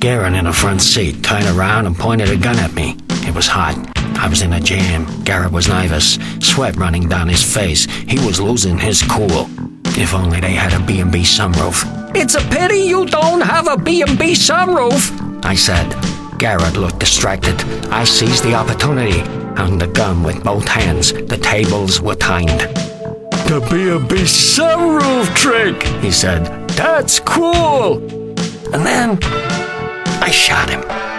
Garrett in the front seat turned around and pointed a gun at me. It was hot. I was in a jam. Garrett was nervous, sweat running down his face. He was losing his cool. If only they had a B&B sunroof. "It's a pity you don't have a B&B sunroof," I said. Garrett looked distracted. I seized the opportunity, hung the gun with both hands. The tables were turned. "The B&B sunroof trick," he said. "That's cool." And then I shot him.